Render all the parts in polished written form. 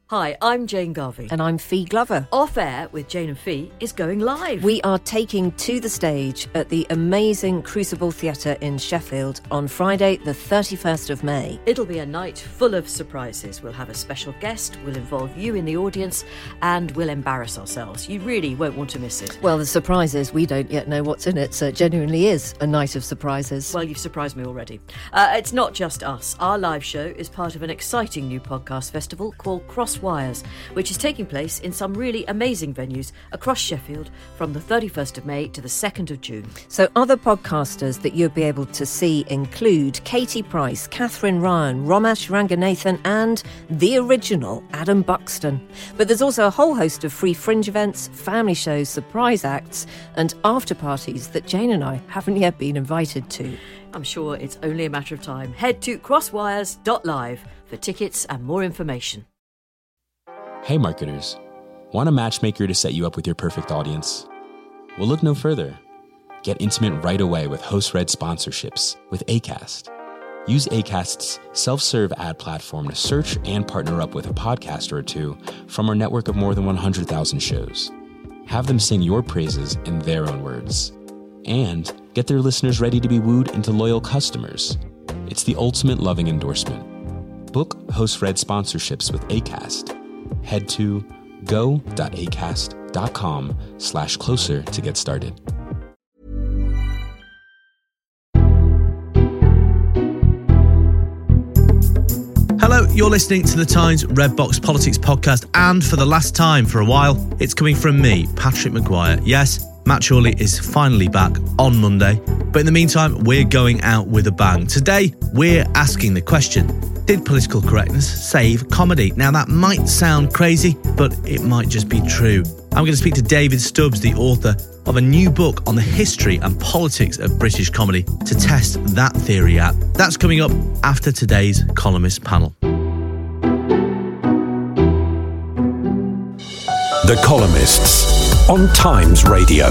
Hi, I'm Jane Garvey. And I'm Fee Glover. Off Air with Jane and Fee is going live. We are taking to the stage at the amazing Crucible Theatre in Sheffield on Friday, the 31st of May. It'll be a night full of surprises. We'll have a special guest, we'll involve you in the audience, and we'll embarrass ourselves. You really won't want to miss it. Well, the surprise is we don't yet know what's in it, so it genuinely is a night of surprises. Well, you've surprised me already. It's not just us. Our live show is part of an exciting new podcast festival called Crosswires, which is taking place in some really amazing venues across Sheffield from the 31st of May to the 2nd of June. So other podcasters that you'll be able to see include Katie Price, Catherine Ryan, Romesh Ranganathan and the original Adam Buxton. But there's also a whole host of free fringe events, family shows, surprise acts and after parties that Jane and I haven't yet been invited to. I'm sure it's only a matter of time. Head to crosswires.live for tickets and more information. Hey marketers, want a matchmaker to set you up with your perfect audience? Well, look no further. Get intimate right away with host-read sponsorships with Acast. Use Acast's self-serve ad platform to search and partner up with a podcaster or two from our network of more than 100,000 shows. Have them sing your praises in their own words. And get their listeners ready to be wooed into loyal customers. It's the ultimate loving endorsement. Book host-read sponsorships with Acast. Head to go.acast.com/closer to get started. Hello, you're listening to the Times Red Box Politics podcast, and for the last time for a while, it's coming from me, Patrick Maguire. Yes, Matt Chorley is finally back on Monday, but in the meantime, we're going out with a bang. Today, we're asking the question, did political correctness save comedy? Now, that might sound crazy, but it might just be true. I'm going to speak to David Stubbs, the author of a new book on the history and politics of British comedy, to test that theory out. That's coming up after today's columnist panel. The Columnists on Times Radio.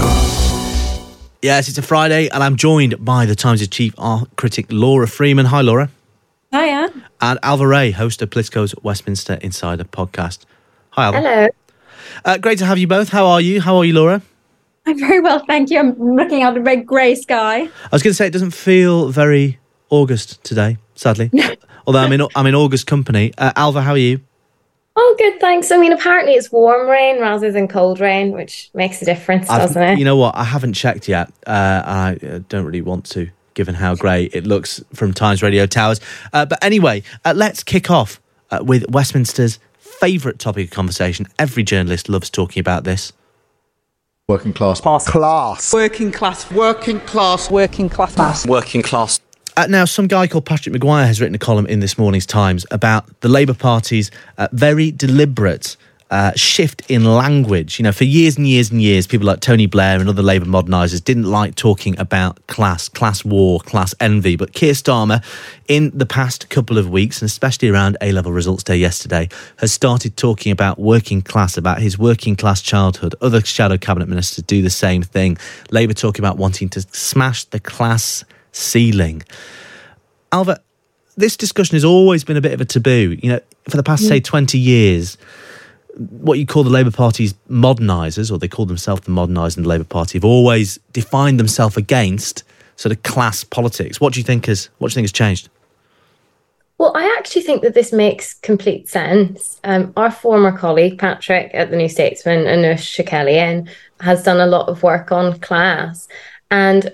Yes, it's a Friday, and I'm joined by the Times' chief art critic, Laura Freeman. Hi, Laura. Hiya. And Alva Ray, host of Politico's Westminster Insider podcast. Hi, Alva. Hello. Great to have you both. How are you? How are you, Laura? I'm very well, thank you. I'm looking at a red grey sky. I was going to say, it doesn't feel very August today, sadly. Although I'm in August company. Alva, how are you? Oh, good, thanks. I mean, apparently it's warm rain rather than cold rain, which makes a difference, doesn't it? You know what? I haven't checked yet. I don't really want to, given how grey it looks from Times Radio Towers. But anyway, let's kick off with Westminster's favourite topic of conversation. Every journalist loves talking about this. Working class. Class. Working class. Working class. Working class. Working class. Now, some guy called Patrick Maguire has written a column in this morning's Times about the Labour Party's very deliberate shift in language. You know, for years and years and years, people like Tony Blair and other Labour modernisers didn't like talking about class war, class envy. But Keir Starmer, in the past couple of weeks, and especially around A-level results day yesterday, has started talking about working class, about his working class childhood. Other shadow cabinet ministers do the same thing. Labour talking about wanting to smash the class ceiling. Alva, this discussion has always been a bit of a taboo. You know, for the past, say, 20 years, what you call the Labour Party's modernisers, or they call themselves the modernisers in the Labour Party, have always defined themselves against sort of class politics. What do you think has changed? Well, I actually think that this makes complete sense. Our former colleague, Patrick, at the New Statesman, Anoosh Chakelian, has done a lot of work on class. And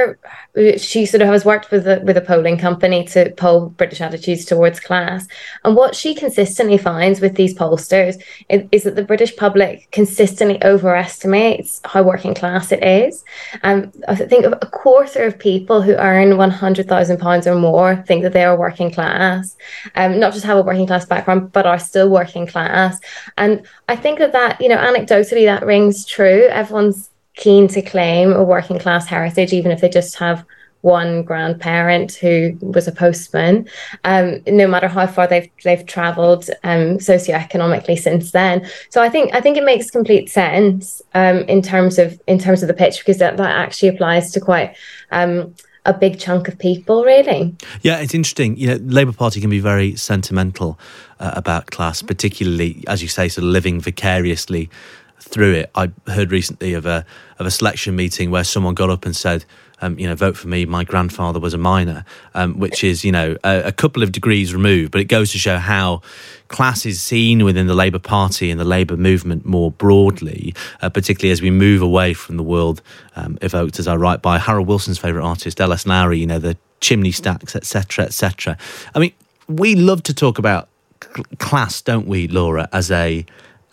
she sort of has worked with a polling company to poll British attitudes towards class. And what she consistently finds with these pollsters is that the British public consistently overestimates how working class it is. I think a quarter of people who earn £100,000 or more think that they are working class, not just have a working class background, but are still working class. And I think that, you know, anecdotally that rings true. Everyone's keen to claim a working class heritage, even if they just have one grandparent who was a postman, no matter how far they've travelled socioeconomically since then. So I think it makes complete sense in terms of the pitch, because that actually applies to quite a big chunk of people, really. Yeah, it's interesting. You know, the Labour Party can be very sentimental about class, particularly, as you say, sort of living vicariously through it. I heard recently of a selection meeting where someone got up and said, vote for me, my grandfather was a miner, which is, a couple of degrees removed, but it goes to show how class is seen within the Labour Party and the Labour movement more broadly, particularly as we move away from the world evoked, as I write, by Harold Wilson's favourite artist, L.S. Lowry, the chimney stacks, etc., etc. I mean, we love to talk about class, don't we, Laura, as a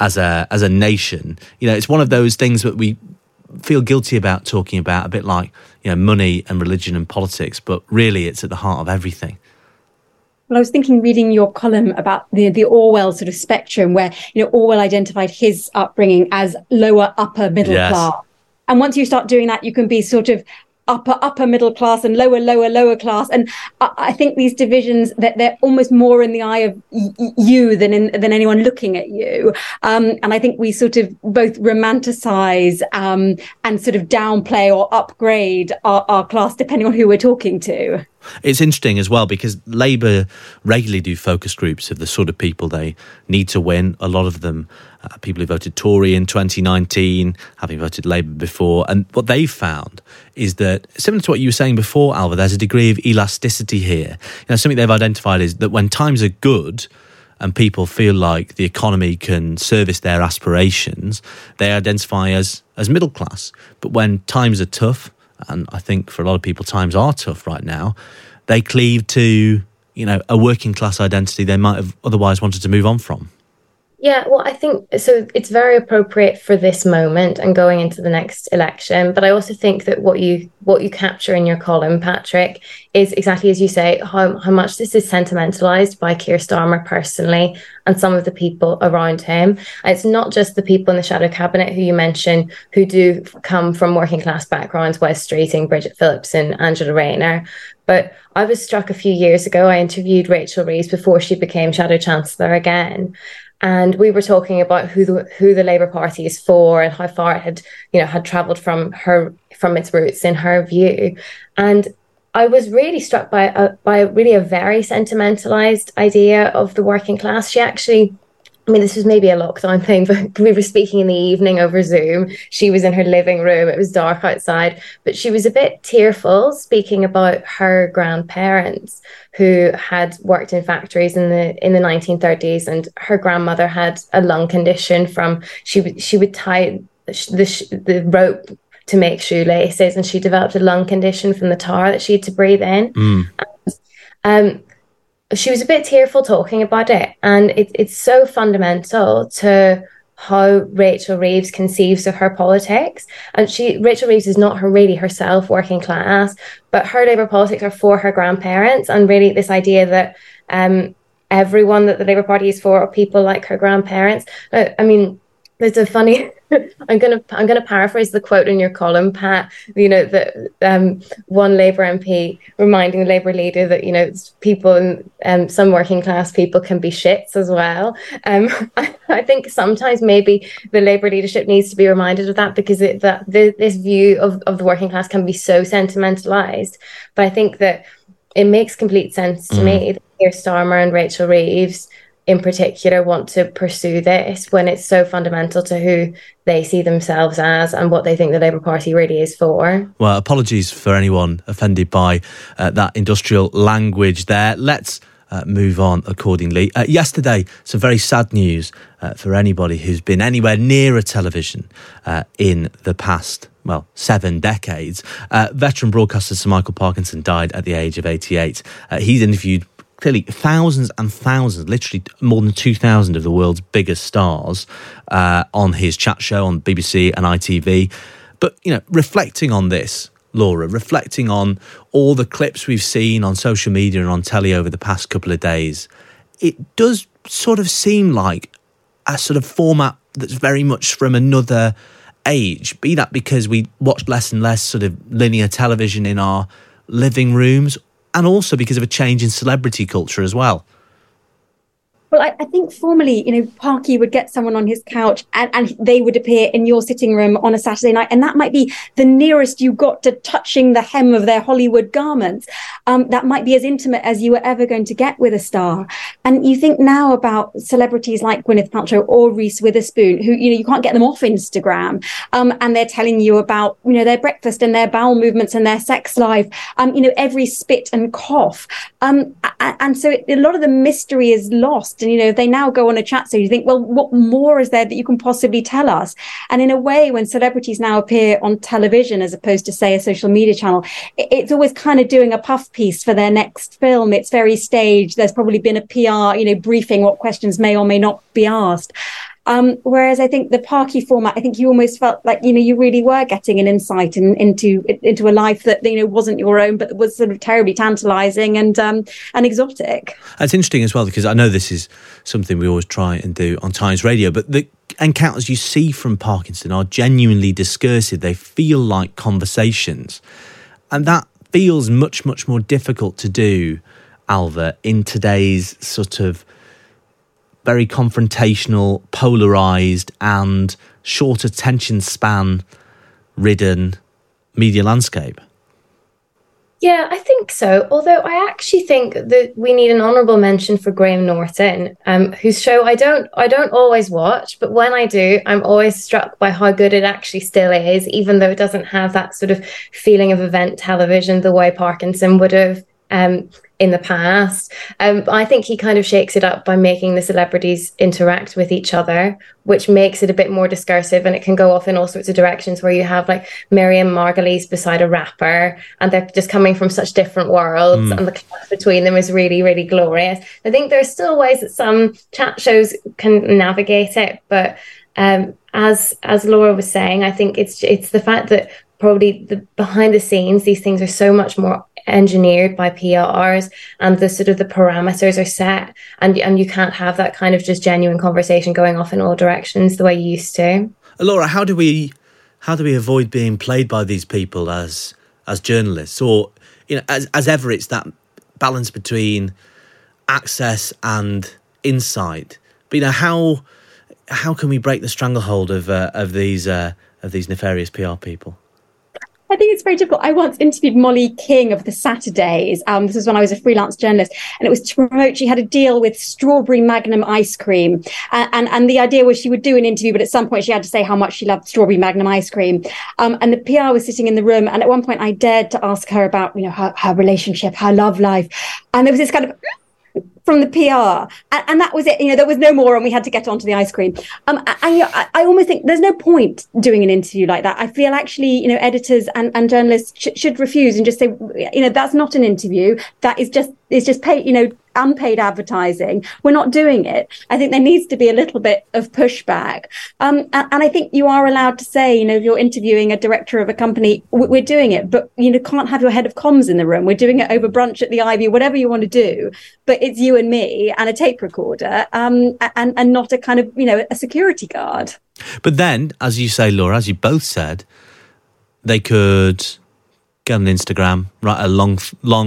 nation? It's one of those things that we feel guilty about talking about, a bit like money and religion and politics, but really it's at the heart of everything. Well, I was thinking, reading your column about the Orwell sort of spectrum, where Orwell identified his upbringing as lower upper middle class, and once you start doing that, you can be sort of upper middle class and lower class. And I think these divisions, that they're almost more in the eye of you than anyone looking at you. And I think we sort of both romanticize and sort of downplay or upgrade our class depending on who we're talking to. It's interesting as well because Labour regularly do focus groups of the sort of people they need to win. A lot of them, people who voted Tory in 2019, having voted Labour before. And what they've found is that, similar to what you were saying before, Alva, there's a degree of elasticity here. Something they've identified is that when times are good and people feel like the economy can service their aspirations, they identify as middle class. But when times are tough, and I think for a lot of people times are tough right now, they cleave to, a working class identity they might have otherwise wanted to move on from. Yeah, well, I think so. It's very appropriate for this moment and going into the next election. But I also think that what you capture in your column, Patrick, is exactly as you say, how much this is sentimentalized by Keir Starmer personally and some of the people around him. And it's not just the people in the shadow cabinet who you mentioned who do come from working class backgrounds, Wes Streeting, Bridget Phillips and Angela Rayner. But I was struck a few years ago. I interviewed Rachel Reeves before she became Shadow Chancellor again. And we were talking about who the Labour Party is for and how far it had travelled from its roots in her view. And I was really struck by a very sentimentalised idea of the working class. She actually, this was maybe a lockdown thing, but we were speaking in the evening over Zoom. She was in her living room. It was dark outside, but she was a bit tearful speaking about her grandparents who had worked in factories in the 1930s, and her grandmother had a lung condition from she would tie the rope to make shoelaces, and she developed a lung condition from the tar that she had to breathe in. And, she was a bit tearful talking about it, and it's so fundamental to how Rachel Reeves conceives of her politics. And Rachel Reeves is not really herself working class, but her Labour politics are for her grandparents, and really this idea that everyone that the Labour Party is for are people like her grandparents. There's a funny. I'm gonna paraphrase the quote in your column, Pat. That one Labour MP reminding the Labour leader that people and some working class people can be shits as well. I think sometimes maybe the Labour leadership needs to be reminded of that, because this view of the working class can be so sentimentalised. But I think that it makes complete sense to me that Keir Starmer and Rachel Reeves in particular want to pursue this when it's so fundamental to who they see themselves as and what they think the Labour Party really is for. Well, apologies for anyone offended by that industrial language there. Let's move on accordingly. Yesterday, some very sad news for anybody who's been anywhere near a television in the past 7 decades. Veteran broadcaster Sir Michael Parkinson died at the age of 88. He's interviewed clearly thousands and thousands, literally more than 2,000 of the world's biggest stars on his chat show on BBC and ITV. But, reflecting on this, Laura, reflecting on all the clips we've seen on social media and on telly over the past couple of days, it does sort of seem like a sort of format that's very much from another age, be that because we watched less and less sort of linear television in our living rooms, and also because of a change in celebrity culture as well. Well, I think formerly, Parky would get someone on his couch and they would appear in your sitting room on a Saturday night. And that might be the nearest you got to touching the hem of their Hollywood garments. That might be as intimate as you were ever going to get with a star. And you think now about celebrities like Gwyneth Paltrow or Reese Witherspoon, who, you can't get them off Instagram. And they're telling you about, their breakfast and their bowel movements and their sex life, every spit and cough. And so a lot of the mystery is lost. And, they now go on a chat. So you think, well, what more is there that you can possibly tell us? And in a way, when celebrities now appear on television, as opposed to, say, a social media channel, it's always kind of doing a puff piece for their next film. It's very staged. There's probably been a PR, briefing what questions may or may not be asked. Whereas I think the Parky format, I think you almost felt like, you really were getting an insight into a life that, wasn't your own, but was sort of terribly tantalising and exotic. It's interesting as well, because I know this is something we always try and do on Times Radio, but the encounters you see from Parkinson are genuinely discursive. They feel like conversations. And that feels much, much more difficult to do, Ailbhe, in today's sort of very confrontational, polarised and short attention span ridden media landscape. Yeah, I think so. Although I actually think that we need an honourable mention for Graham Norton, whose show I don't always watch, but when I do, I'm always struck by how good it actually still is, even though it doesn't have that sort of feeling of event television the way Parkinson would have in the past. I think he kind of shakes it up by making the celebrities interact with each other, which makes it a bit more discursive, and it can go off in all sorts of directions where you have like Miriam Margolyes beside a rapper and they're just coming from such different worlds and the clash between them is really, really glorious. I think there's still ways that some chat shows can navigate it, but as Laura was saying, I think it's the fact that probably the behind the scenes, these things are so much more engineered by PRs, and the sort of the parameters are set, and you can't have that kind of just genuine conversation going off in all directions the way you used to. Laura, how do we avoid being played by these people as journalists, or as ever, it's that balance between access and insight. But how can we break the stranglehold of these nefarious PR people? I think it's very difficult. I once interviewed Molly King of The Saturdays. This was when I was a freelance journalist, and it was to promote, she had a deal with Strawberry Magnum ice cream. And the idea was she would do an interview, but at some point she had to say how much she loved Strawberry Magnum ice cream. And the PR was sitting in the room. And at one point I dared to ask her about, her relationship, her love life. And there was this kind of from the PR, and that was it. There was no more, and we had to get onto the ice cream. I almost think there's no point doing an interview like that. I feel actually, editors and journalists should refuse and just say, that's not an interview. That is just paid, unpaid advertising. We're not doing it. I think there needs to be a little bit of pushback. And I think you are allowed to say, if you're interviewing a director of a company, we're doing it, but can't have your head of comms in the room. We're doing it over brunch at the Ivy, whatever you want to do. But it's you and me and a tape recorder, and not a kind of, a security guard. But then, as you say, Laura, as you both said, they could get on Instagram, write a long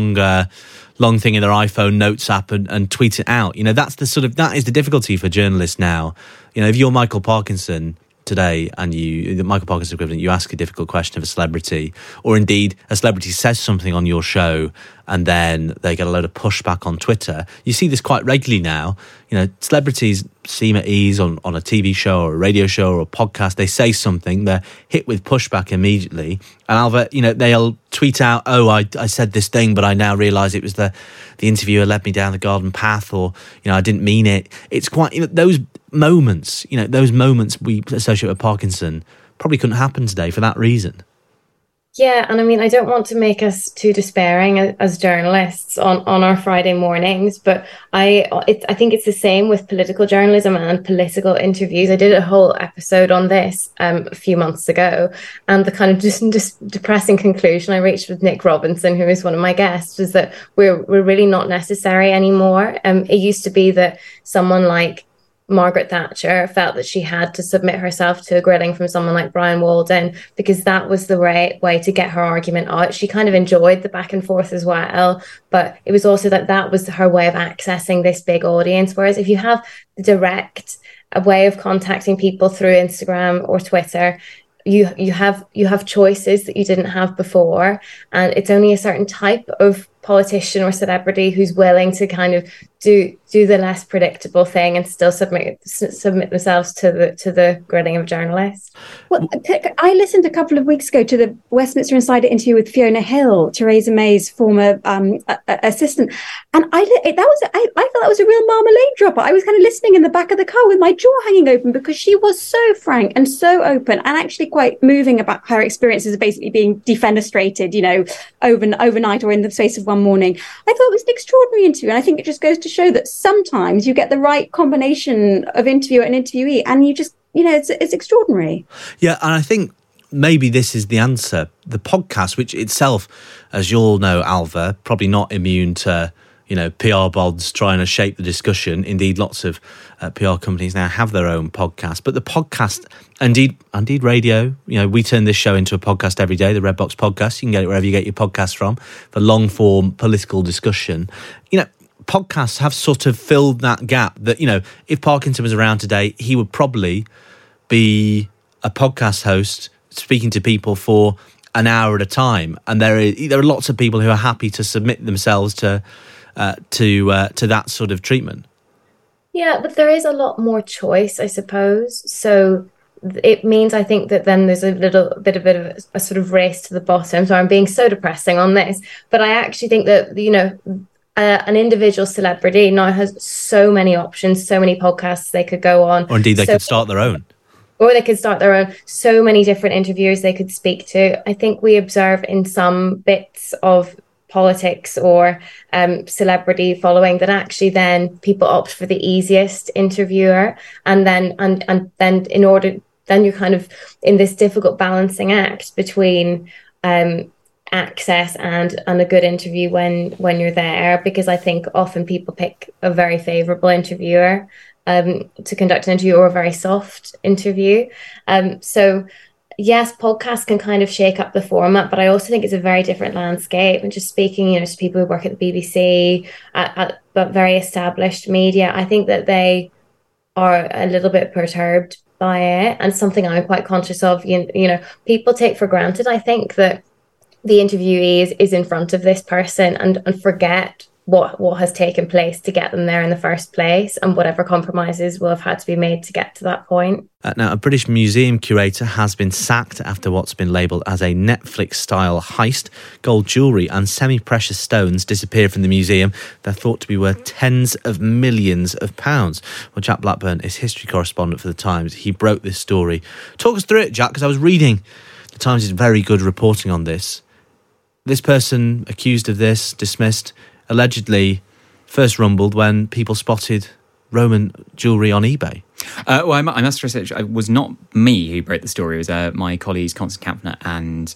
thing in their iPhone notes app and tweet it out. That's that is the difficulty for journalists now. If you're Michael Parkinson today and the Michael Parkinson equivalent, you ask a difficult question of a celebrity, or indeed a celebrity says something on your show and then they get a load of pushback on Twitter. You see this quite regularly now. Celebrities seem at ease on a TV show or a radio show or a podcast. They say something, they're hit with pushback immediately. And Ailbhe, they'll tweet out, I said this thing, but I now realise it was the interviewer led me down the garden path, or, I didn't mean it. It's quite, those moments we associate with Parkinson probably couldn't happen today for that reason. Yeah, and I don't want to make us too despairing as journalists on our Friday mornings, but I think it's the same with political journalism and political interviews. I did a whole episode on this a few months ago, and the kind of just depressing conclusion I reached with Nick Robinson, who is one of my guests, was that we're really not necessary anymore. It used to be that someone like Margaret Thatcher felt that she had to submit herself to a grilling from someone like Brian Walden because that was the right way to get her argument out. She kind of enjoyed the back and forth as well, but it was also that was her way of accessing this big audience. Whereas if you have the direct a way of contacting people through Instagram or Twitter, you have choices that you didn't have before, and it's only a certain type of politician or celebrity who's willing to kind of do the less predictable thing and still submit themselves to the grilling of journalists. Well, I listened a couple of weeks ago to the Westminster Insider interview with Fiona Hill, Theresa May's former assistant, and I felt that was a real marmalade dropper. I was kind of listening in the back of the car with my jaw hanging open because she was so frank and so open, and actually quite moving about her experiences of basically being defenestrated, overnight or in the space of one morning. I thought it was an extraordinary interview, and I think it just goes to show that sometimes you get the right combination of interviewer and interviewee, and you just, it's extraordinary. Yeah, and I think maybe this is the answer. The podcast, which itself, as you all know, Alva, probably not immune to, PR bods trying to shape the discussion. Indeed, lots of PR companies now have their own podcast. But the podcast, indeed radio, we turn this show into a podcast every day, the Red Box Podcast. You can get it wherever you get your podcasts from, for long-form political discussion. Podcasts have sort of filled that gap that, if Parkinson was around today, he would probably be a podcast host speaking to people for an hour at a time. And there are lots of people who are happy to submit themselves to that sort of treatment. Yeah, but there is a lot more choice, I suppose. So it means, I think, that then there's a little bit of a sort of race to the bottom. So I'm being so depressing on this, but I actually think that, an individual celebrity now has so many options, so many podcasts they could go on. Or indeed, they could start their own. Or they could start their own. So many different interviewers they could speak to. I think we observe in some bits of politics or celebrity following that actually then people opt for the easiest interviewer, and then you're kind of in this difficult balancing act between access and a good interview when you're there, because I think often people pick a very favourable interviewer to conduct an interview, or a very soft interview. So yes, podcasts can kind of shake up the format, but I also think it's a very different landscape. And just speaking, to people who work at the BBC, but very established media, I think that they are a little bit perturbed by it, and something I'm quite conscious of. People take for granted, I think, that the interviewee is in front of this person and forget what has taken place to get them there in the first place, and whatever compromises will have had to be made to get to that point. Now, a British museum curator has been sacked after what's been labelled as a Netflix-style heist. Gold jewellery and semi-precious stones disappeared from the museum. They're thought to be worth tens of millions of pounds. Well, Jack Blackburn is history correspondent for The Times. He broke this story. Talk us through it, Jack, because I was reading The Times is very good reporting on this. This person accused of this, dismissed, allegedly first rumbled when people spotted Roman jewellery on eBay. Well, I must stress it was not me who broke the story. It was my colleagues Constance Kampner and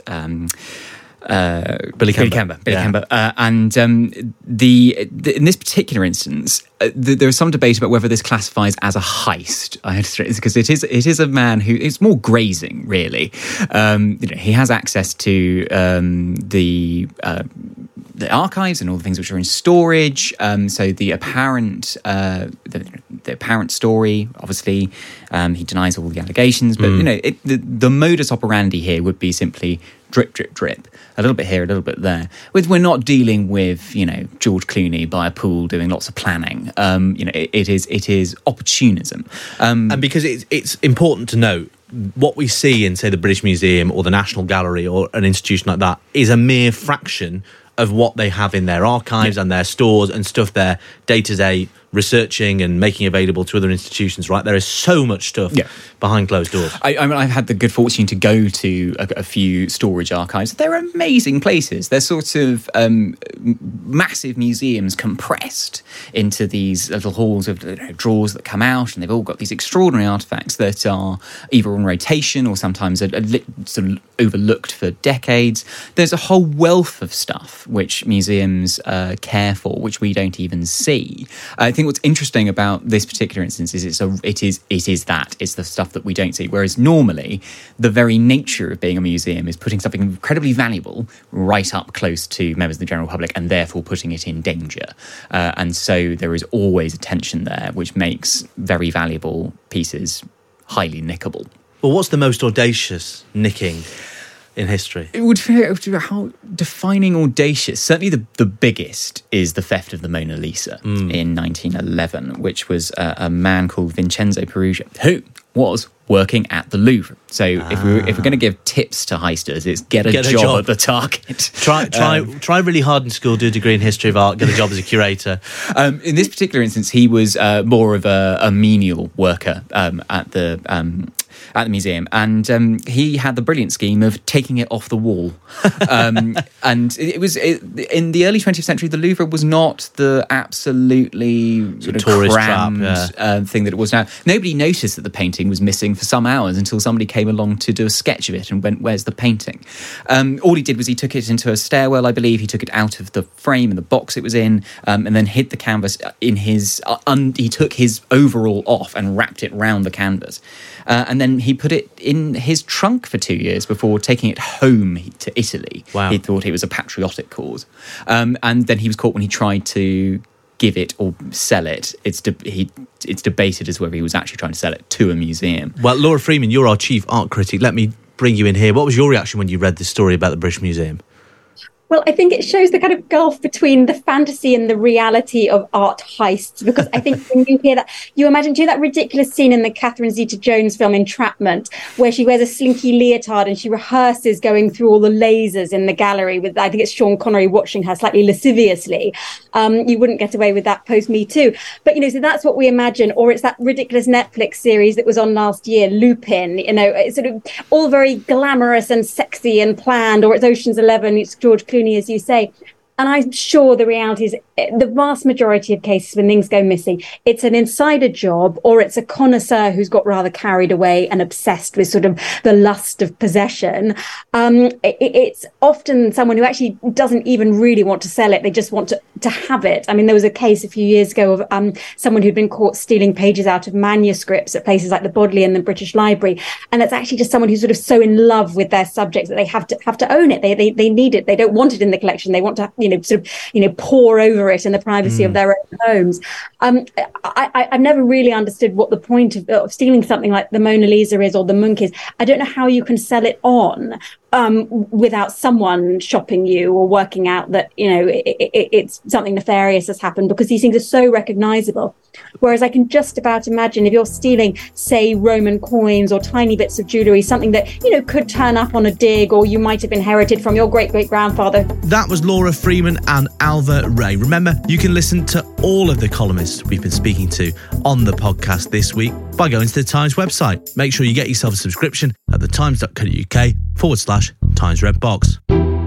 Billy Kember. And in this particular instance, there was some debate about whether this classifies as a heist. I had to stress because it is a man who is more grazing, really. He has access to the archives and all the things which are in storage. So the apparent story, obviously, he denies all the allegations. But the modus operandi here would be simply drip, drip, drip. A little bit here, a little bit there. We're not dealing with, George Clooney by a pool doing lots of planning. It is opportunism. And because it's important to note, what we see in, say, the British Museum or the National Gallery or an institution like that is a mere fraction of what they have in their archives and their stores and stuff they're day-to-day researching and making available to other institutions, right? There is so much stuff behind closed doors. I've had the good fortune to go to a few storage archives. They're amazing places. They're sort of massive museums compressed into these little halls of drawers that come out, and they've all got these extraordinary artefacts that are either on rotation or sometimes sort of overlooked for decades. There's a whole wealth of stuff which museums care for, which we don't even see. I think think what's interesting about this particular instance is it is the stuff that we don't see. Whereas normally, the very nature of being a museum is putting something incredibly valuable right up close to members of the general public, and therefore putting it in danger. And so there is always a tension there, which makes very valuable pieces highly nickable. Well, what's the most audacious nicking in history? It would be how defining audacious. Certainly the biggest is the theft of the Mona Lisa in 1911, which was a man called Vincenzo Peruggia, who was working at the Louvre. So if we're going to give tips to heisters, it's get a job at the target. Try really hard in school, do a degree in history of art, get a job as a curator. In this particular instance, he was more of a menial worker at the museum, and he had the brilliant scheme of taking it off the wall. And it was in the early 20th century, the Louvre was not the absolutely sort of tourist crammed trap, thing that it was now. Nobody noticed that the painting was missing for some hours until somebody came along to do a sketch of it and went, "Where's the painting?" All he did was he took it into a stairwell, I believe. He took it out of the frame and the box it was in, and then hid the canvas in his. He took his overall off and wrapped it round the canvas. And then he put it in his trunk for 2 years before taking it home to Italy. Wow. He thought it was a patriotic cause. And then he was caught when he tried to give it or sell it. It's debated as whether he was actually trying to sell it to a museum. Well, Laura Freeman, you're our chief art critic. Let me bring you in here. What was your reaction when you read this story about the British Museum? Well, I think it shows the kind of gulf between the fantasy and the reality of art heists, because I think when you hear that, you imagine that ridiculous scene in the Catherine Zeta-Jones film Entrapment, where she wears a slinky leotard and she rehearses going through all the lasers in the gallery with, I think it's Sean Connery watching her slightly lasciviously. You wouldn't get away with that post Me Too. But, so that's what we imagine. Or it's that ridiculous Netflix series that was on last year, Lupin, it's sort of all very glamorous and sexy and planned. Or it's Ocean's 11, it's George Clooney, as you say. And I'm sure the reality is the vast majority of cases when things go missing, it's an insider job or it's a connoisseur who's got rather carried away and obsessed with sort of the lust of possession. It's often someone who actually doesn't even really want to sell it. They just want to have it. I mean, there was a case a few years ago of someone who'd been caught stealing pages out of manuscripts at places like the Bodleian and the British Library. And it's actually just someone who's sort of so in love with their subjects that they have to own it. They need it. They don't want it in the collection. They want to pour over it in the privacy of their own homes. I've never really understood what the point of stealing something like the Mona Lisa is or the Munch is. I don't know how you can sell it on without someone shopping you or working out that, it's something nefarious has happened, because these things are so recognizable. Whereas I can just about imagine if you're stealing, say, Roman coins or tiny bits of jewellery, something that, could turn up on a dig or you might have inherited from your great-great-grandfather. That was Laura Freeman and Ailbhe Rea. Remember, you can listen to all of the columnists we've been speaking to on the podcast this week by going to the Times website. Make sure you get yourself a subscription at thetimes.co.uk/Times Red Box.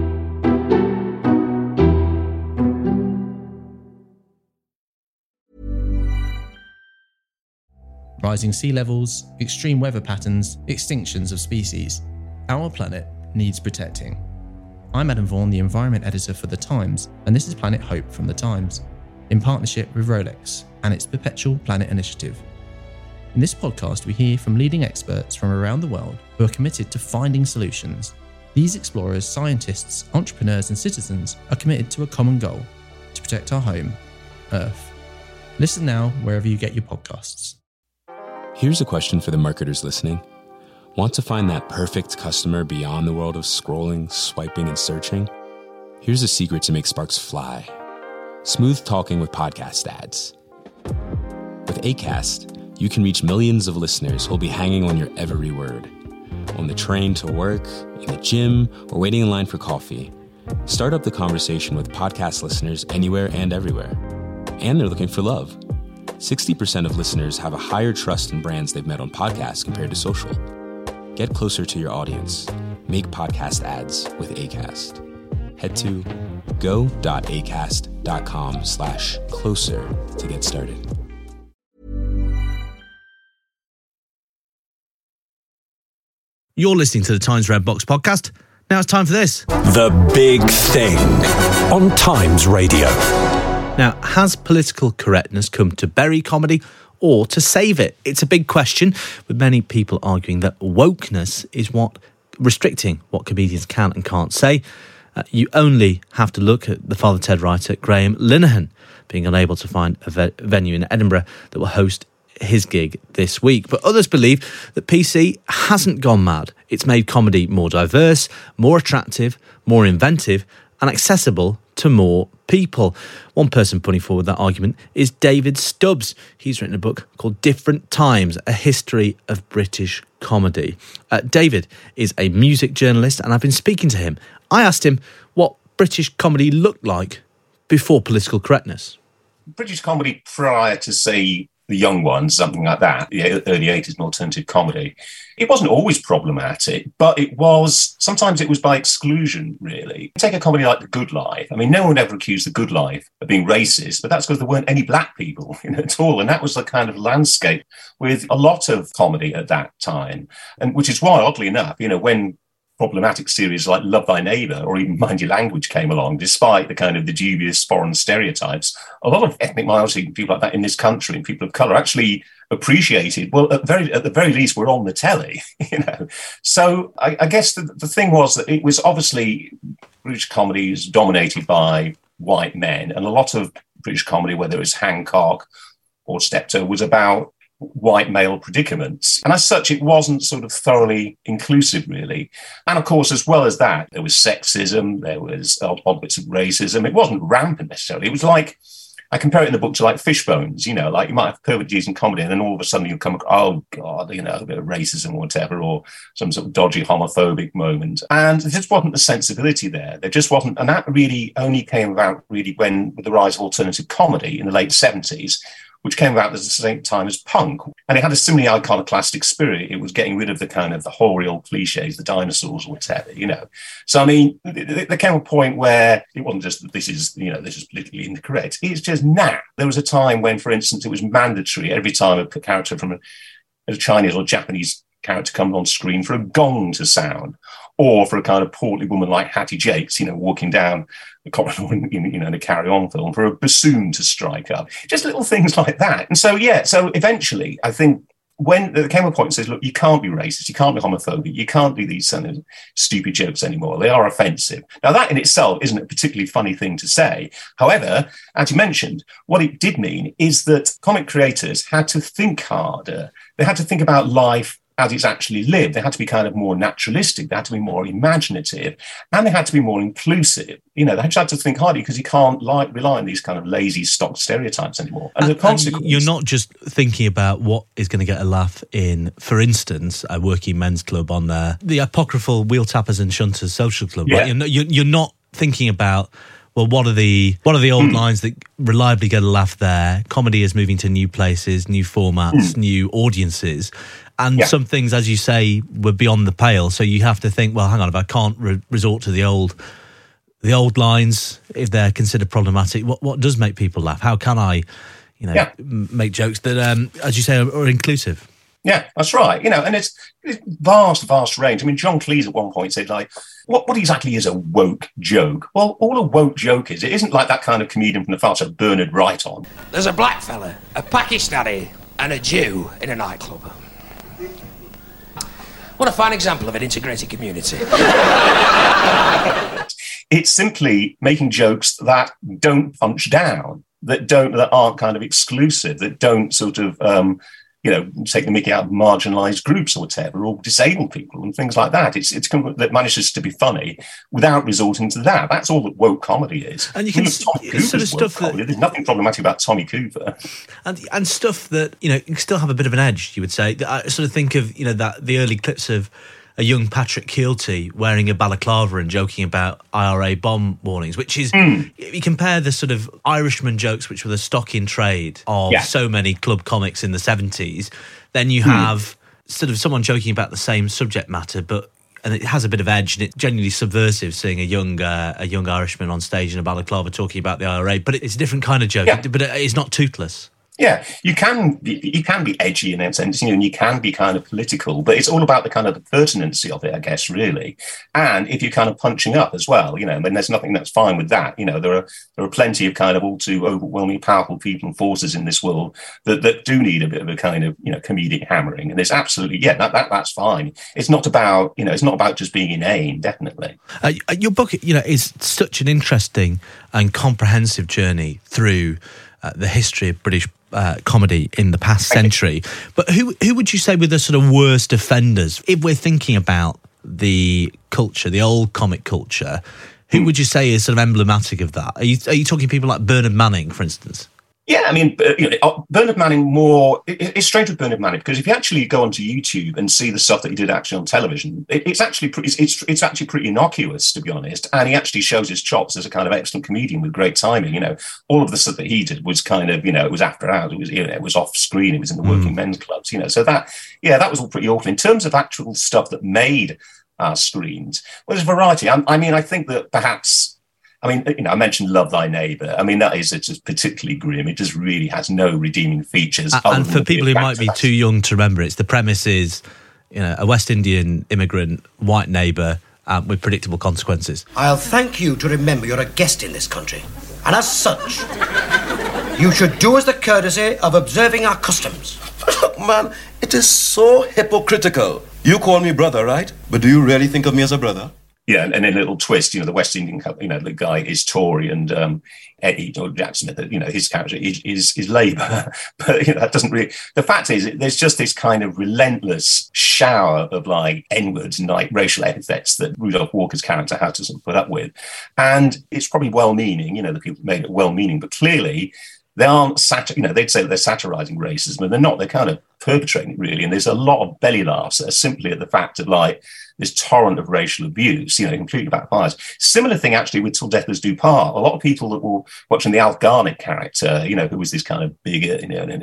Rising sea levels, extreme weather patterns, extinctions of species. Our planet needs protecting. I'm Adam Vaughan, the environment editor for The Times, and this is Planet Hope from The Times, in partnership with Rolex and its Perpetual Planet Initiative. In this podcast, we hear from leading experts from around the world who are committed to finding solutions. These explorers, scientists, entrepreneurs, and citizens are committed to a common goal: to protect our home, Earth. Listen now wherever you get your podcasts. Here's a question for the marketers listening. Want to find that perfect customer beyond the world of scrolling, swiping, and searching? Here's a secret to make sparks fly. Smooth talking with podcast ads. With Acast, you can reach millions of listeners who'll be hanging on your every word. On the train to work, in the gym, or waiting in line for coffee. Start up the conversation with podcast listeners anywhere and everywhere. And they're looking for love. 60% of listeners have a higher trust in brands they've met on podcasts compared to social. Get closer to your audience. Make podcast ads with Acast. Head to go.acast.com/closer to get started. You're listening to the Times Red Box podcast. Now it's time for this. The Big Thing on Times Radio. Now, has political correctness come to bury comedy or to save it? It's a big question, with many people arguing that wokeness is what restricting what comedians can and can't say. You only have to look at the Father Ted writer Graham Linehan being unable to find a venue in Edinburgh that will host his gig this week. But others believe that PC hasn't gone mad. It's made comedy more diverse, more attractive, more inventive and accessible to more people. One person putting forward that argument is David Stubbs. He's written a book called Different Times, A History of British Comedy. David is a music journalist, and I've been speaking to him. I asked him what British comedy looked like before political correctness. British comedy prior to, say, The Young Ones, something like that, the early 80s and alternative comedy, it wasn't always problematic, but sometimes it was by exclusion, really. Take a comedy like The Good Life. I mean, no one ever accused The Good Life of being racist, but that's because there weren't any black people in it at all. And that was the kind of landscape with a lot of comedy at that time. And which is why, oddly enough, when problematic series like Love Thy Neighbour or even Mind Your Language came along, despite the kind of the dubious foreign stereotypes, a lot of ethnic minority people like that in this country and people of colour actually appreciated, well, at the very least, we're on the telly, So I guess the thing was that it was obviously British comedy is dominated by white men, and a lot of British comedy, whether it was Hancock or Steptoe, was about white male predicaments. And as such, it wasn't sort of thoroughly inclusive, really. And of course, as well as that, there was sexism, there was odd bits of racism. It wasn't rampant necessarily. It was like, I compare it in the book to like Fishbones, like you might have perfect decent comedy and then all of a sudden you come across, oh God, a bit of racism or whatever, or some sort of dodgy homophobic moment. And there just wasn't the sensibility there. There just wasn't. And that really only came about really with the rise of alternative comedy in the late 70s, which came about at the same time as punk. And it had a similarly iconoclastic spirit. It was getting rid of the kind of the hoary old cliches, the dinosaurs or whatever, So, I mean, there came a point where it wasn't just that this is politically incorrect. It's just There was a time when, for instance, it was mandatory every time a character from a Chinese or Japanese character comes on screen for a gong to sound, or for a kind of portly woman like Hattie Jakes, walking down the corridor in a Carry On film, for a bassoon to strike up. Just little things like that. And so eventually, I think when there came a point that says, look, you can't be racist, you can't be homophobic, you can't do these kind of stupid jokes anymore. They are offensive. Now, that in itself isn't a particularly funny thing to say. However, as you mentioned, what it did mean is that comic creators had to think harder. They had to think about life as it's actually lived. They had to be kind of more naturalistic. They had to be more imaginative, and they had to be more inclusive. They just had to think harder, because you can't rely on these kind of lazy stock stereotypes anymore. And the consequence, you're not just thinking about what is going to get a laugh in, for instance, a working men's club on the apocryphal Wheel Tappers and Shunters social club. Yeah. Right? You're not thinking about, well, what are the old lines that reliably get a laugh there? Comedy is moving to new places, new formats, new audiences. And some things, as you say, were beyond the pale. So you have to think, well, hang on, if I can't resort to the old lines, if they're considered problematic, what does make people laugh? How can I, make jokes that, as you say, are inclusive? Yeah, that's right. And it's vast range. I mean, John Cleese at one point said, like, what exactly is a woke joke? Well, all a woke joke is, it isn't like that kind of comedian from the far side, Bernard Wrighton. There's a black fella, a Pakistani, and a Jew in a nightclub. What a fine example of an integrated community. It's simply making jokes that don't punch down, that aren't kind of exclusive, that don't sort of, take the mickey out of marginalised groups or whatever, or disabled people and things like that. It's that manages to be funny without resorting to that. That's all that woke comedy is. And you can sort of stuff that, there's nothing problematic about Tommy Cooper, and stuff that you can still have a bit of an edge. You would say. I sort of think of that the early clips of a young Patrick Keelty wearing a balaclava and joking about IRA bomb warnings, which is, you compare the sort of Irishman jokes, which were the stock in trade of so many club comics in the 70s, then you have sort of someone joking about the same subject matter, and it has a bit of edge, and it's genuinely subversive seeing a young Irishman on stage in a balaclava talking about the IRA, but it's a different kind of joke, but it's not toothless. Yeah, you can be edgy in that sense, and you can be kind of political, but it's all about the kind of the pertinency of it, I guess, really. And if you're kind of punching up as well, and there's nothing that's fine with that. There are plenty of kind of all too overwhelmingly powerful people and forces in this world that do need a bit of a kind of comedic hammering, and there's absolutely that's fine. It's not about it's not about just being inane, definitely. Your book, is such an interesting and comprehensive journey through the history of British comedy in the past century. But who would you say were the sort of worst offenders? If we're thinking about the culture, the old comic culture, who would you say is sort of emblematic of that? Are you talking people like Bernard Manning, for instance? Yeah, I mean, Bernard Manning it's strange with Bernard Manning because if you actually go onto YouTube and see the stuff that he did actually on television, it's actually pretty innocuous, to be honest. And he actually shows his chops as a kind of excellent comedian with great timing. All of the stuff that he did was kind of, it was after hours, it was off screen, it was in the working men's clubs, so that was all pretty awful. In terms of actual stuff that made our screens, well, there's a variety. I think that perhaps. I mentioned Love Thy Neighbour. That is just particularly grim. It just really has no redeeming features. And for people who might be too young to remember it, the premise is, a West Indian immigrant, white neighbour with predictable consequences. I'll thank you to remember you're a guest in this country. And as such, you should do us the courtesy of observing our customs. Man, it is so hypocritical. You call me brother, right? But do you really think of me as a brother? Yeah, and in a little twist, the West Indian, the guy is Tory, and Eddie or Jack Smith, his character is Labour. But that doesn't really. The fact is, there's just this kind of relentless shower of like N-words and like racial epithets that Rudolph Walker's character has to sort of put up with, and it's probably well-meaning. The people made it well-meaning, but clearly they aren't they'd say that they're satirising racism, and they're not. They're kind of perpetrating it really, and there's a lot of belly laughs that are simply at the fact of like this torrent of racial abuse, completely backfires. Similar thing actually with Till Death Us Do Part. A lot of people that were watching the Alf Garnett character, who was this kind of bigot,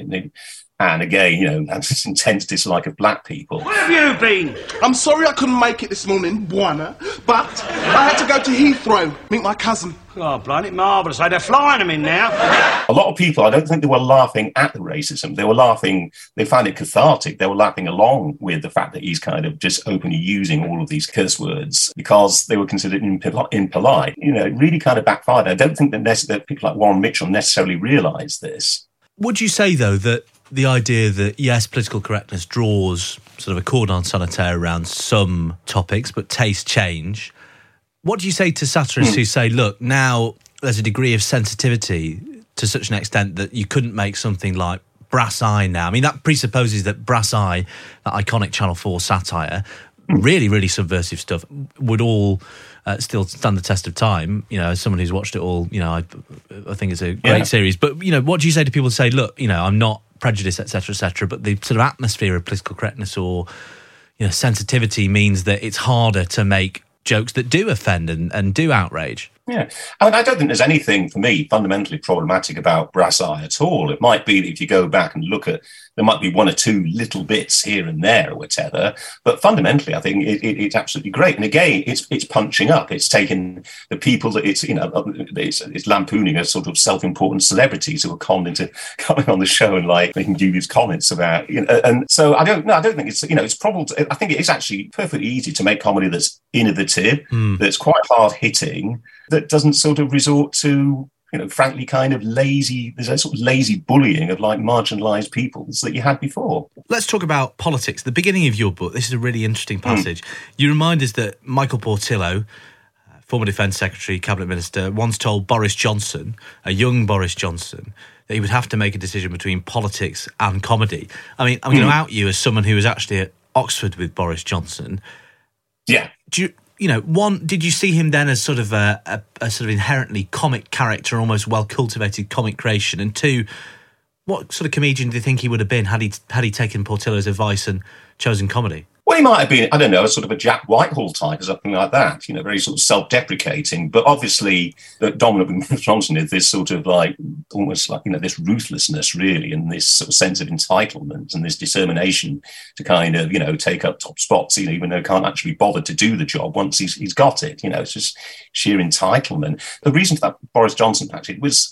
and again, has this intense dislike of black people. Where have you been? I'm sorry I couldn't make it this morning, Buana, but I had to go to Heathrow, meet my cousin. Oh, bloody marvellous. They're flying them in now. A lot of people, I don't think they were laughing at the racism. They found it cathartic. They were laughing along with the fact that he's kind of just openly using all of these curse words because they were considered impolite. It really kind of backfired. I don't think that people like Warren Mitchell necessarily realised this. Would you say, though, that the idea that, yes, political correctness draws sort of a cordon sanitaire around some topics, but tastes change? What do you say to satirists who say, look, now there's a degree of sensitivity to such an extent that you couldn't make something like Brass Eye now? That presupposes that Brass Eye, that iconic Channel 4 satire, really, really subversive stuff, would all still stand the test of time. As someone who's watched it all, I think it's a great series. But, what do you say to people who say, look, I'm not prejudiced, etc., but the sort of atmosphere of political correctness or, sensitivity means that it's harder to make jokes that do offend and do outrage? Yeah. I don't think there's anything, for me, fundamentally problematic about Brass Eye at all. It might be that if you go back and look at, there might be one or two little bits here and there or whatever, but fundamentally, I think it's absolutely great. And again, it's punching up. It's taking the people that it's lampooning as sort of self-important celebrities who are conned into coming on the show and like making dubious comments about, and so I don't think it's, it's probably, I think it is actually perfectly easy to make comedy that's innovative, that's quite hard-hitting, that doesn't sort of resort to, frankly, kind of lazy, there's a sort of lazy bullying of like marginalised peoples that you had before. Let's talk about politics. The beginning of your book, this is a really interesting passage. You remind us that Michael Portillo, former Defence Secretary, Cabinet Minister, once told Boris Johnson, a young Boris Johnson, that he would have to make a decision between politics and comedy. I'm going to out you as someone who was actually at Oxford with Boris Johnson. Yeah. Did you see him then as sort of a sort of inherently comic character, almost well-cultivated comic creation? And two, what sort of comedian do you think he would have been had he taken Portillo's advice and chosen comedy? Well, he might have been, I don't know, a sort of a Jack Whitehall type or something like that, very sort of self-deprecating. But obviously, dominant with Johnson is this sort of like, almost like, this ruthlessness, really, and this sort of sense of entitlement and this determination to kind of, take up top spots, even though he can't actually bother to do the job once he's got it. It's just sheer entitlement. The reason for that, Boris Johnson, actually, was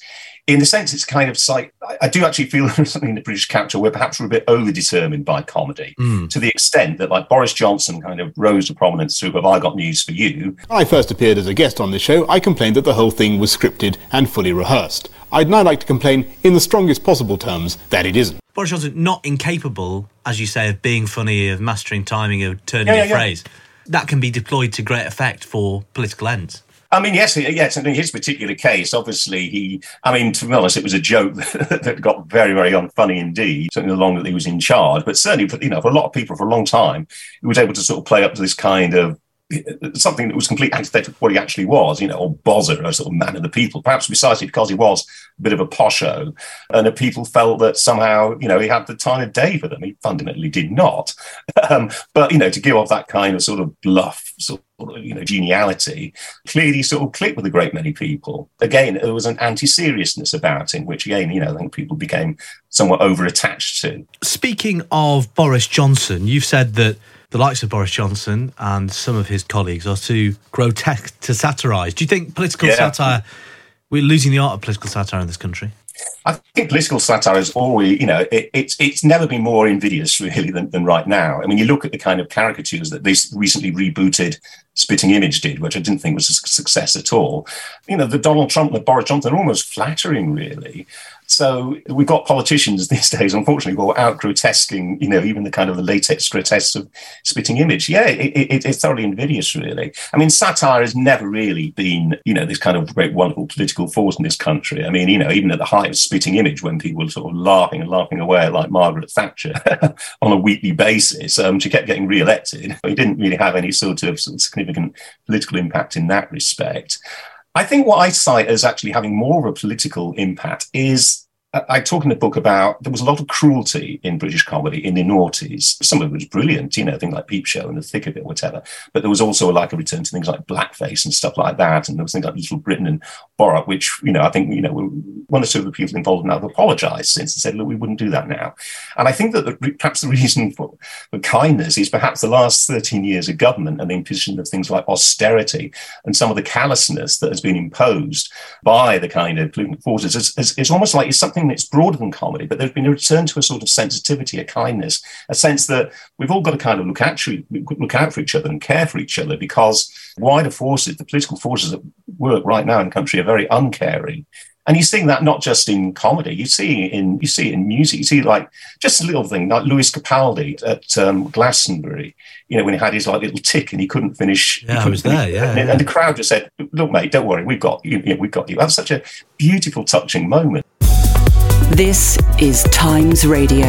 in the sense it's kind of like, I do actually feel there's something in the British character where perhaps we're a bit over-determined by comedy, to the extent that, like, Boris Johnson kind of rose to prominence through Have I Got News for You? When I first appeared as a guest on this show, I complained that the whole thing was scripted and fully rehearsed. I'd now like to complain in the strongest possible terms that it isn't. Boris Johnson, not incapable, as you say, of being funny, of mastering timing, of turning a phrase. That can be deployed to great effect for political ends. I mean, yes, in his particular case, obviously to be honest, it was a joke that got very, very unfunny indeed, certainly the longer that he was in charge. But certainly, for a lot of people for a long time, he was able to sort of play up to this kind of something that was completely antithetical to what he actually was, or Bozza, a sort of man of the people, perhaps precisely because he was a bit of a posho, and the people felt that somehow, he had the time of day for them. He fundamentally did not. But, to give off that kind of sort of bluff, sort of, geniality, clearly sort of clicked with a great many people. Again, there was an anti-seriousness about him, which again, I think people became somewhat over-attached to. Speaking of Boris Johnson, you've said that the likes of Boris Johnson and some of his colleagues are too grotesque to satirise. Do you think political satire, we're losing the art of political satire in this country? I think political satire is always, it's never been more invidious, really, than right now. I mean, you look at the kind of caricatures that this recently rebooted Spitting Image did, which I didn't think was a success at all. The Donald Trump and the Boris Johnson are almost flattering, really. So we've got politicians these days, unfortunately, who are out grotesquing, even the kind of the latex grotesque of Spitting Image. Yeah, it's thoroughly invidious, really. I mean, satire has never really been, this kind of great, wonderful political force in this country. I mean, even at the height of Spitting Image, when people were sort of laughing away like Margaret Thatcher on a weekly basis, she kept getting re-elected. He didn't really have any sort of significant political impact in that respect. I think what I cite as actually having more of a political impact is, I talk in the book about, there was a lot of cruelty in British comedy in the noughties. Some of it was brilliant, things like Peep Show and The Thick of It, whatever. But there was also a return to things like blackface and stuff like that. And there was things like Little Britain and Borat, which, I think, one or two of the people involved now have apologised since and said, look, we wouldn't do that now. And I think that perhaps the reason for kindness is perhaps the last 13 years of government and the imposition of things like austerity and some of the callousness that has been imposed by the kind of political forces. It's almost like it's something that's broader than comedy, but there's been a return to a sort of sensitivity, a kindness, a sense that we've all got to kind of look out for each other and care for each other, because wider forces, the political forces at work right now in the country, are very uncaring. And you see that not just in comedy, you see it in music. You see like just a little thing like Lewis Capaldi at Glastonbury, when he had his little tick and he couldn't finish. Yeah, I was there. Yeah, and the crowd just said, "Look, mate, don't worry, we've got you. We've got you." That was such a beautiful, touching moment. This is Times Radio.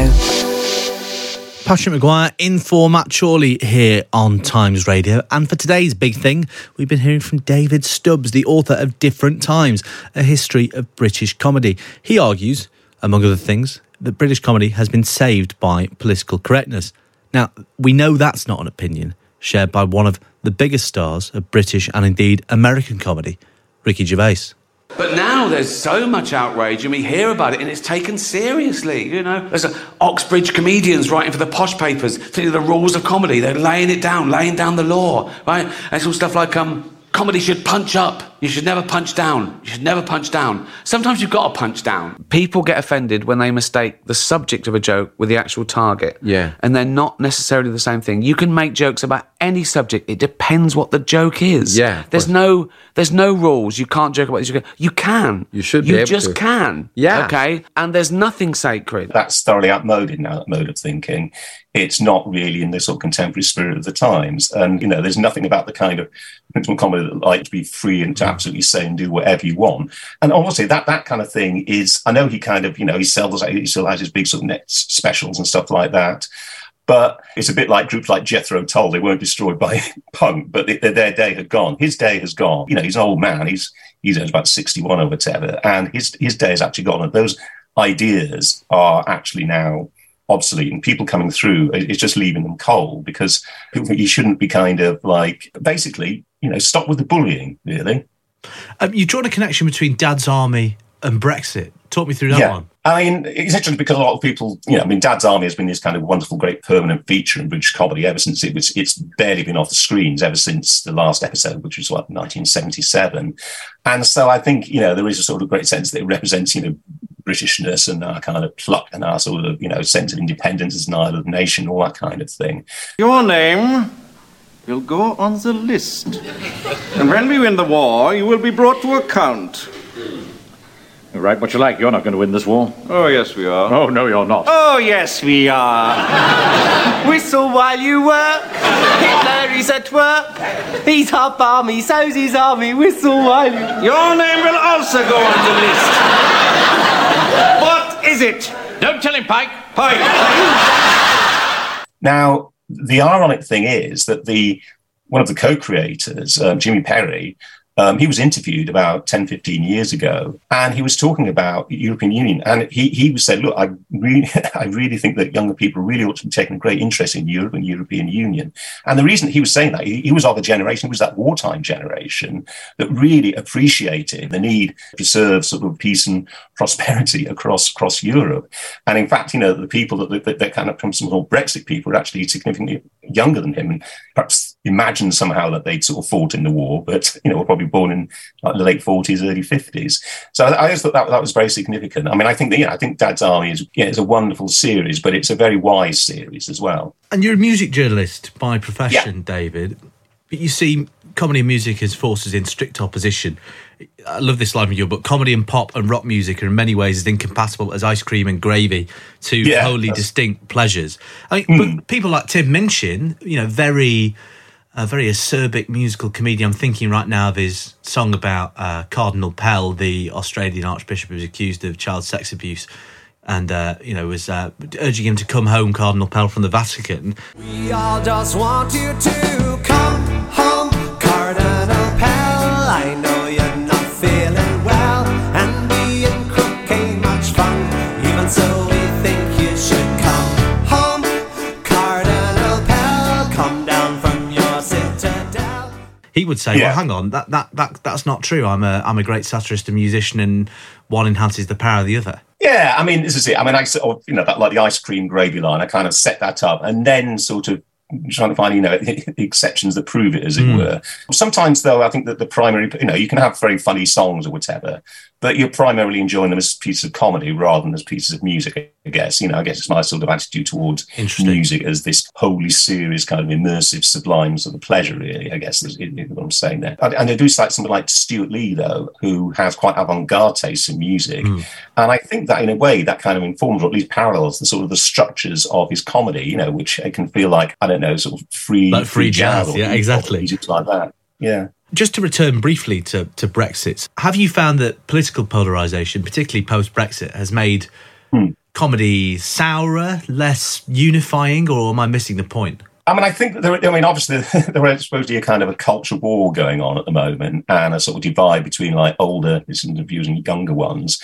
Patrick Maguire in for Matt Chorley here on Times Radio. And for today's big thing, we've been hearing from David Stubbs, the author of Different Times, A History of British Comedy. He argues, among other things, that British comedy has been saved by political correctness. Now, we know that's not an opinion shared by one of the biggest stars of British and indeed American comedy, Ricky Gervais. But now there's so much outrage and we hear about it and it's taken seriously, There's Oxbridge comedians writing for the posh papers, the rules of comedy. They're laying down the law, right? And it's all stuff like, comedy should punch up. You should never punch down. You should never punch down. Sometimes you've got to punch down. People get offended when they mistake the subject of a joke with the actual target. Yeah. And they're not necessarily the same thing. You can make jokes about any subject. It depends what the joke is. Yeah. There's no rules. You can't joke about this. You can. You should be able to. You just can. Yeah. Okay? And there's nothing sacred. That's thoroughly outmoded now, that mode of thinking. It's not really in the sort of contemporary spirit of the times. And, there's nothing about the kind of principal comedy that like to be free and to absolutely say and do whatever you want. And honestly, that kind of thing is, I know he kind of, he still has his big sort of net specials and stuff like that. But it's a bit like groups like Jethro Tull. They weren't destroyed by punk, but their day had gone. His day has gone. He's an old man. He's about 61 or whatever. And his day has actually gone. And those ideas are actually now obsolete, and people coming through, it's just leaving them cold, because people think you shouldn't be kind of like, basically, stop with the bullying, really. You drawn a connection between Dad's Army and Brexit. Talk me through that one. I mean, it's interesting because a lot of people, Dad's Army has been this kind of wonderful, great permanent feature in British comedy ever since it's barely been off the screens ever since the last episode, which was 1977. And so I think, there is a sort of great sense that it represents, Britishness and our kind of pluck and our sort of, sense of independence as an island nation, all that kind of thing. Your name will go on the list. And when we win the war, you will be brought to account. You write what you like. You're not going to win this war. Oh, yes, we are. Oh, no, you're not. Oh, yes, we are. Whistle while you work. Hitler is at work. He's half army, so's his army. Whistle while you... Your name will also go on the list. What is it? Don't tell him, Pike. Pike. Now, the ironic thing is that one of the co-creators, Jimmy Perry, he was interviewed about 10, 15 years ago, and he was talking about the European Union. And he was saying, look, I really think that younger people really ought to be taking a great interest in Europe and European Union. And the reason he was saying that, he was of a generation, he was that wartime generation that really appreciated the need to preserve sort of peace and prosperity across Europe. And in fact, the people that kind of, some sort of Brexit people were actually significantly younger than him, and perhaps imagined somehow that they'd sort of fought in the war, but, were probably born in like the late 40s, early 50s. So I just thought that was very significant. I mean, I think Dad's Army is a wonderful series, but it's a very wise series as well. And you're a music journalist by profession, David, but you see comedy and music as forces in strict opposition. I love this line from your book. Comedy and pop and rock music are in many ways as incompatible as ice cream and gravy, two wholly distinct pleasures. I mean, but people like Tim Minchin, a very acerbic musical comedian. I'm thinking right now of his song about Cardinal Pell, the Australian archbishop who was accused of child sex abuse, and was urging him to come home, Cardinal Pell, from the Vatican. We all just want you to come home, Cardinal Pell. I know you're not feeling well, and being crook ain't much fun. Even so, we think you should come home, Cardinal Pell. Come down from your citadel. He would say, well, hang on, that's not true. I'm a great satirist and musician, and one enhances the power of the other. Yeah, I mean, this is it. I mean, I sort of, that like the ice cream gravy line, I kind of set that up and then sort of trying to find, exceptions that prove it, as it were. Sometimes, though, I think that the primary, you can have very funny songs or whatever, but you're primarily enjoying them as pieces of comedy rather than as pieces of music, I guess. I guess it's my sort of attitude towards music as this wholly serious, kind of immersive, sublime sort of pleasure, really, I guess is what I'm saying there. And I do cite somebody like Stuart Lee, though, who has quite avant-garde tastes in music. And I think that, in a way, that kind of informs or at least parallels the sort of the structures of his comedy, which it can feel like, I don't know, sort of free jazz. Yeah, exactly. Music like that. Yeah. Just to return briefly to Brexit, have you found that political polarisation, particularly post-Brexit, has made comedy sourer, less unifying, or am I missing the point? I mean, I think obviously there is supposed to be a kind of a culture war going on at the moment, and a sort of divide between like older views and younger ones.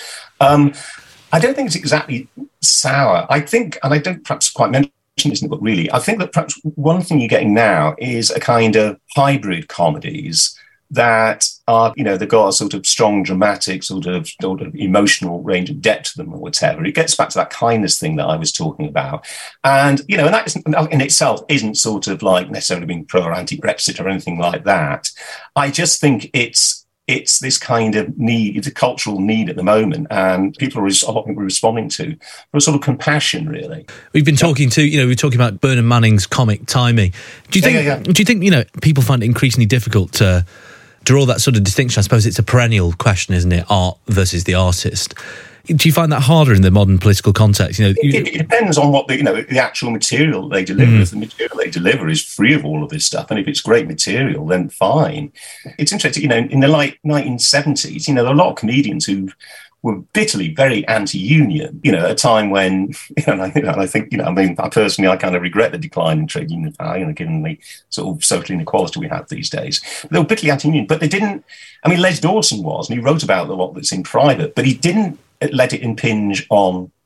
I don't think it's exactly sour. I think, and I don't perhaps quite mention this in the book really, I think that perhaps one thing you're getting now is a kind of hybrid comedies that are, they've got a sort of strong dramatic sort of emotional range of depth to them or whatever. It gets back to that kindness thing that I was talking about. And, and that in itself isn't sort of like necessarily being pro or anti-Brexit or anything like that. I just think it's this kind of need, it's a cultural need at the moment, and a lot of people are responding to for a sort of compassion, really. We've been talking we're talking about Bernard Manning's comic timing. Do you think people find it increasingly difficult to draw that sort of distinction? I suppose it's a perennial question, isn't it? Art versus the artist. Do you find that harder in the modern political context? It depends on what the actual material they deliver. If the material they deliver is free of all of this stuff, and if it's great material, then fine. It's interesting, in the late 1970s, there are a lot of comedians who were bitterly very anti-union, at a time when, and I think, I personally, I kind of regret the decline in trade union power, given the sort of social inequality we have these days. They were bitterly anti-union, but they didn't, Les Dawson was, and he wrote about a lot that's in private, but he didn't let it impinge on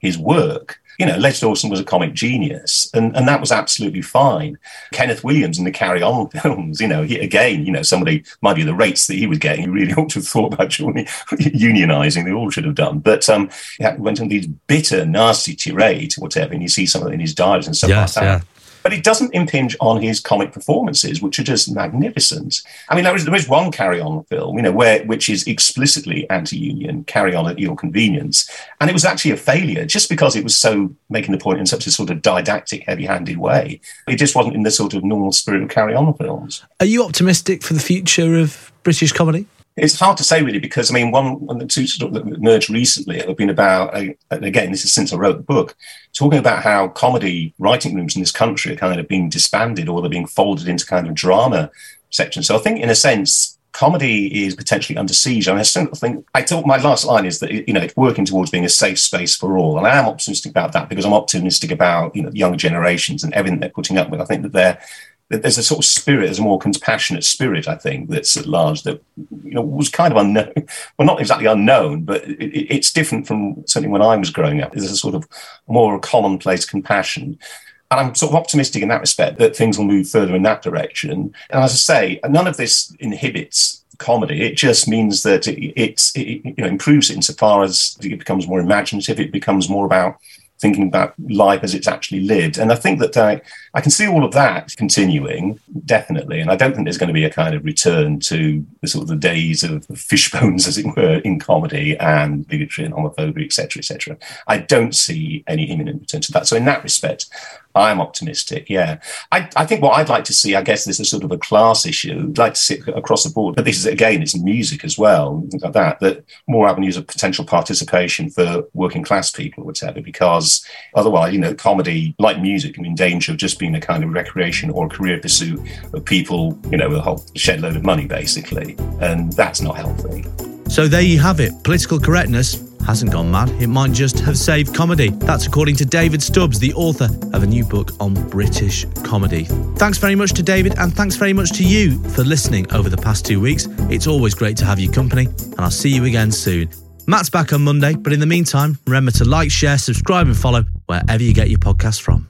his work. You know, Les Dawson was a comic genius, and that was absolutely fine. Kenneth Williams in the Carry On films, you know, again, you know, somebody might be the rates that he was getting. He really ought to have thought about unionising. They all should have done. But he went on these bitter, nasty tirades, whatever, and you see some of it in his diaries and stuff like that. Yeah. But it doesn't impinge on his comic performances, which are just magnificent. I mean, there is one Carry On film, you know, which is explicitly anti-union, Carry On at Your Convenience. And it was actually a failure just because it was so making the point in such a sort of didactic, heavy-handed way. It just wasn't in the sort of normal spirit of Carry On films. Are you optimistic for the future of British comedy? It's hard to say, really, because, I mean, one of the two sort of that emerged recently have been about, and again, this is since I wrote the book, talking about how comedy writing rooms in this country are kind of being disbanded or they're being folded into kind of drama sections. So I think, in a sense, comedy is potentially under siege. I mean, I thought my last line is that, you know, it's working towards being a safe space for all. And I am optimistic about that because I'm optimistic about, you know, younger generations and everything they're putting up with. I think that there's a sort of spirit, there's a more compassionate spirit, I think, that's at large that, you know, was kind of unknown. Well, not exactly unknown, but it's different from certainly when I was growing up. There's a sort of more commonplace compassion. And I'm sort of optimistic in that respect that things will move further in that direction. And as I say, none of this inhibits comedy. It just means that it you know, improves it insofar as it becomes more imaginative. It becomes more about thinking about life as it's actually lived. And I think that I can see all of that continuing, definitely. And I don't think there's going to be a kind of return to the sort of the days of fishbones, as it were, in comedy and bigotry and homophobia, etc., etc. I don't see any imminent return to that. So in that respect, I'm optimistic, yeah. I think what I'd like to see, I guess, is a sort of a class issue. I'd like to see it across the board. But this is, again, it's music as well, things like that more avenues of potential participation for working class people, whatever, because otherwise, you know, comedy, like music, can be in danger of just being a kind of recreation or a career pursuit of people, you know, with a whole shed load of money, basically. And that's not healthy. So there you have it. Political correctness hasn't gone mad. It might just have saved comedy. That's according to David Stubbs, the author of a new book on British comedy. Thanks very much to David, and thanks very much to you for listening over the past 2 weeks. It's always great to have your company, and I'll see you again soon. Matt's back on Monday, but in the meantime, remember to like, share, subscribe and follow wherever you get your podcasts from.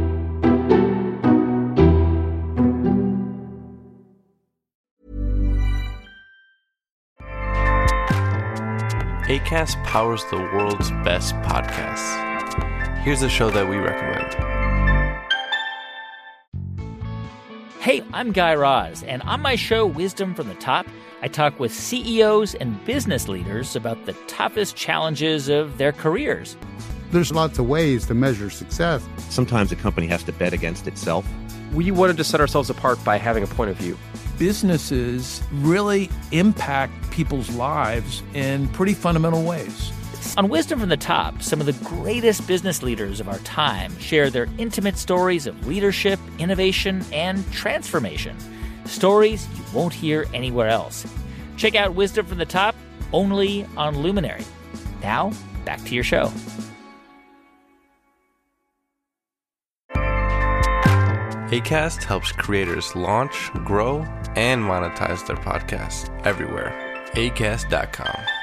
Acast powers the world's best podcasts. Here's a show that we recommend. Hey, I'm Guy Raz, and on my show, Wisdom from the Top, I talk with CEOs and business leaders about the toughest challenges of their careers. There's lots of ways to measure success. Sometimes a company has to bet against itself. We wanted to set ourselves apart by having a point of view. Businesses really impact people's lives in pretty fundamental ways. On Wisdom from the Top, some of the greatest business leaders of our time share their intimate stories of leadership, innovation, and transformation. Stories you won't hear anywhere else. Check out Wisdom from the Top, only on Luminary. Now, back to your show. Acast helps creators launch, grow, and monetize their podcasts everywhere. Acast.com.